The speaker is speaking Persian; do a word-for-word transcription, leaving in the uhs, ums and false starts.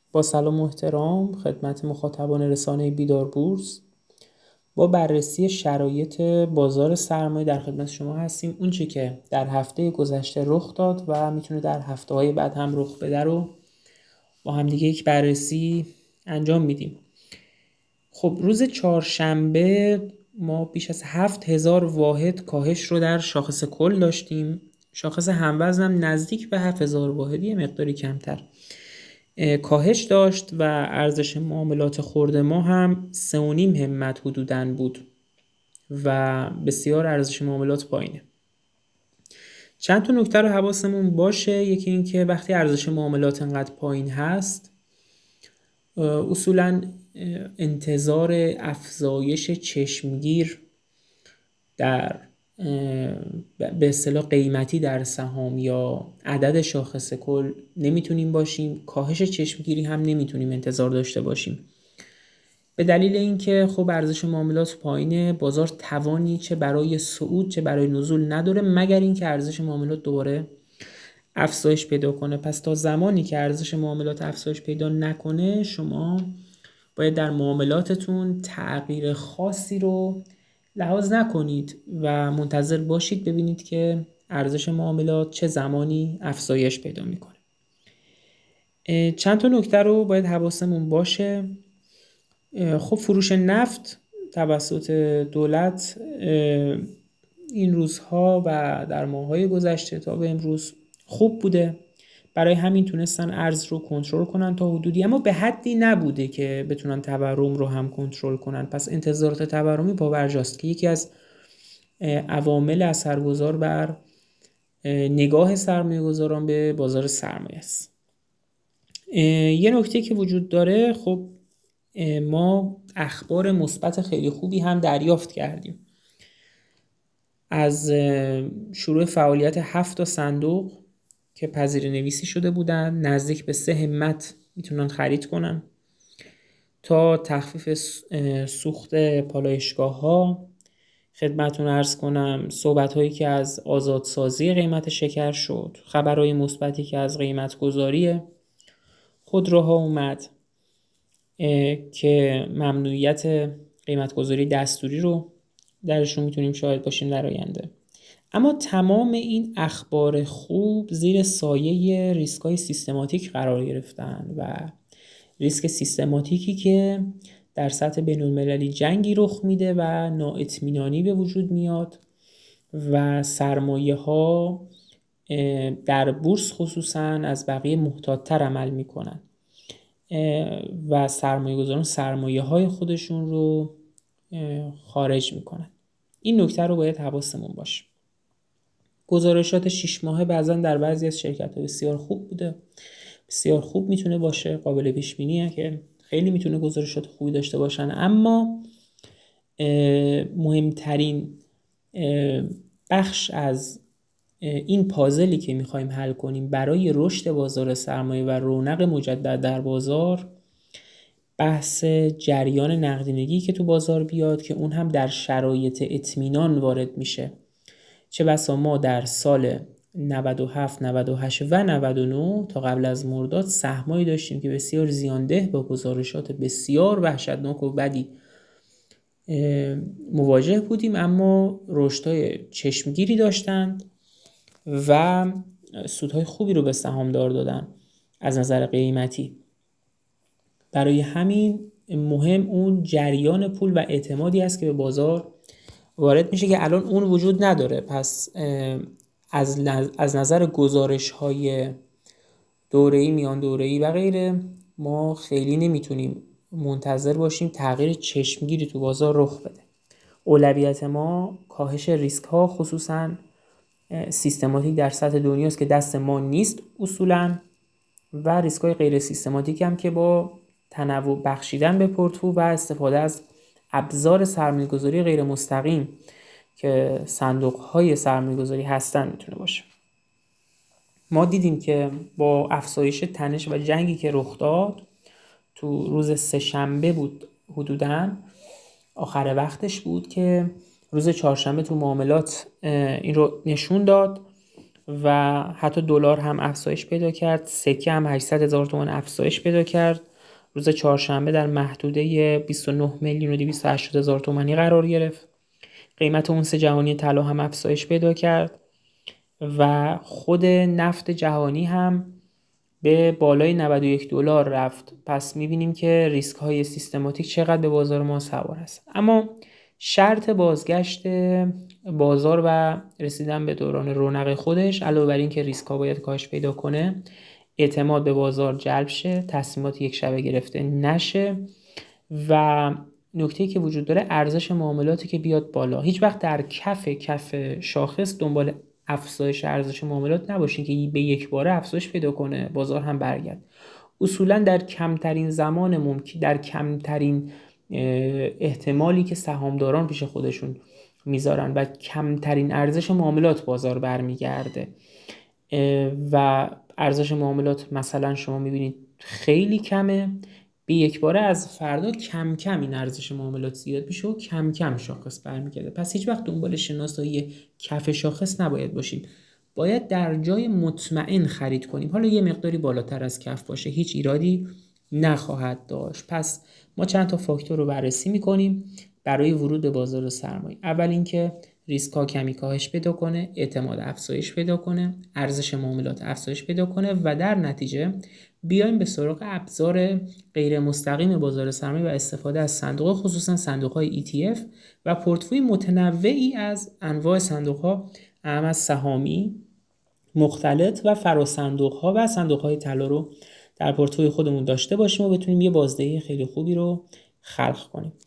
با سلام و احترام خدمت مخاطبان رسانه بیدار بورس، با بررسی شرایط بازار سرمایه در خدمت شما هستیم. اون چی که در هفته گذشته رخ داد و میتونه در هفته های بعد هم رخ بده رو با هم دیگه یک بررسی انجام میدیم. خب روز چهارشنبه ما بیش از هفت هزار واحد کاهش رو در شاخص کل داشتیم. شاخص هموزن هم نزدیک به هفت هزار واحدی، مقداری کمتر کاهش داشت و ارزش معاملات خرد ما هم سه و نیم همت حدوداً بود و بسیار ارزش معاملات پایینه. چند تا نکته رو حواسمون باشه. یکی این که وقتی ارزش معاملات انقدر پایین هست، اصولاً انتظار افزایش چشمگیر در به اصطلاح قیمتی در سهام یا عدد شاخص کل نمیتونیم باشیم، کاهش چشمگیری هم نمیتونیم انتظار داشته باشیم، به دلیل اینکه خب ارزش معاملات پایینه، بازار توانی چه برای صعود چه برای نزول نداره مگر اینکه ارزش معاملات دوباره افزایش پیدا کنه. پس تا زمانی که ارزش معاملات افزایش پیدا نکنه، شما باید در معاملاتتون تغییر خاصی رو لحاظ نکنید و منتظر باشید ببینید که ارزش معاملات چه زمانی افزایش پیدا میکنه. چند تا نکته رو باید حواسمون باشه. خب فروش نفت توسط دولت این روزها و در ماه‌های گذشته تا به امروز خوب بوده، برای همین تونستن ارز رو کنترل کنن تا حدودی، اما به حدی نبوده که بتونن تورم رو هم کنترل کنن. پس انتظارات تورمی پابرجاست که یکی از عوامل اثرگذار بر نگاه سرمایه‌گذاران به بازار سرمایه است. یه نکته که وجود داره، خب ما اخبار مثبت خیلی خوبی هم دریافت کردیم. از شروع فعالیت هفت تا صندوق که پذیرا نویسی شده بودن، نزدیک به سه همت میتونن خرید کنن، تا تخفیف سوخت پالایشگاه ها. خدمتون عرض کنم صحبت هایی که از آزادسازی قیمت شکر شد، خبرهای مثبتی که از قیمت گذاری خودروها اومد که ممنوعیت قیمت گذاری دستوری رو درشون میتونیم شاهد باشیم در آینده. اما تمام این اخبار خوب زیر سایه ریسک‌های سیستماتیک قرار گرفتن و ریسک سیستماتیکی که در سطح بین‌المللی جنگی رخ میده و نااطمینانی به وجود میاد و سرمایه‌ها در بورس خصوصاً از بقیه محتاط‌تر عمل میکنن و سرمایه‌گذاران سرمایه‌های خودشون رو خارج میکنن. این نکته رو باید حواسمون باشه. گزارشات شش ماهه بعضا در بعضی از شرکت‌ها بسیار خوب بوده، بسیار خوب میتونه باشه، قابل پیش بینیه که خیلی میتونه گزارشات خوبی داشته باشن، اما مهمترین بخش از این پازلی که میخوایم حل کنیم برای رشد بازار سرمایه و رونق مجدد در بازار، بحث جریان نقدینگی که تو بازار بیاد که اون هم در شرایط اطمینان وارد میشه. چه بسا ما در سال نود و هفت، نود و هشت و نود و نه تا قبل از مرداد سهمایی داشتیم که بسیار زیانده با گزارشات بسیار وحشتناک و بدی مواجه بودیم، اما رشدهای چشمگیری داشتند و سودهای خوبی رو به سهامدار دادن از نظر قیمتی. برای همین مهم اون جریان پول و اعتمادی است که به بازار وارد میشه که الان اون وجود نداره. پس از از نظر گزارش‌های دوره‌ای، میان دوره‌ای و غیره ما خیلی نمیتونیم منتظر باشیم تغییر چشمگیری تو بازار رخ بده. اولویت ما کاهش ریسک‌ها خصوصاً سیستماتیک در سطح دنیاست که دست ما نیست اصولاً، و ریسک‌های غیر سیستماتیک هم که با تنوع بخشیدن به پورتفولیو و استفاده از ابزار سرمایه‌گذاری غیر مستقیم که صندوق‌های سرمایه‌گذاری هستن میتونه باشه. ما دیدیم که با افزایش تنش و جنگی که رخ داد تو روز سه شنبه بود، حدوداً آخر وقتش بود، که روز چهارشنبه تو معاملات این رو نشون داد و حتی دلار هم افزایش پیدا کرد، سکه هم هشتصد هزار تومان افزایش پیدا کرد، روز چهارشنبه در محدوده بیست و نه میلیون و دویست و هشتاد هزار تومانی قرار گرفت. قیمت اونس جهانی طلا هم افزایش پیدا کرد و خود نفت جهانی هم به بالای نود و یک دلار رفت. پس می‌بینیم که ریسک های سیستماتیک چقدر به بازار ما سوار است. اما شرط بازگشت بازار و رسیدن به دوران رونق خودش، علاوه بر این که ریسک ها باید کاهش پیدا کنه، اعتماد به بازار جلب شه، تصمیمات یک شبه گرفته نشه و نکته‌ای که وجود داره ارزش معاملاتی که بیاد بالا. هیچ وقت در کف کف شاخص دنبال افزایش ارزش معاملات نباشین که به یک باره افزایش پیدا کنه بازار هم برگرد. اصولا در کمترین زمان ممکن، در کمترین احتمالی که سهامداران پیش خودشون میذارن و کمترین ارزش معاملات بازار برمیگرده و ارزش معاملات مثلا شما میبینید خیلی کمه، به یک باره از فردا کم کم این ارزش معاملات زیاد میشه و کم کم شاخص برمیگرده. پس هیچ وقت دنبال شناسایی کف شاخص نباید باشیم، باید در جای مطمئن خرید کنیم. حالا یه مقداری بالاتر از کف باشه هیچ ایرادی نخواهد داشت. پس ما چند تا فاکتور رو بررسی میکنیم برای ورود به بازار سرمایه. اول اینکه ریسک ها کمی کاهش پیدا کنه، اعتماد افزایش پیدا کنه، ارزش معاملات افزایش پیدا کنه و در نتیجه بیایم به سراغ ابزار غیر مستقیم بازار سرمایه و استفاده از صندوق، خصوصا صندوق های ای تی اف و پورتفوی متنوعی از انواع صندوق ها، اهم از سهامی مختلط و فراصندوق ها و صندوق های طلا رو در پورتفوی خودمون داشته باشیم و بتونیم یه بازدهی خیلی خوبی رو خلق کنیم.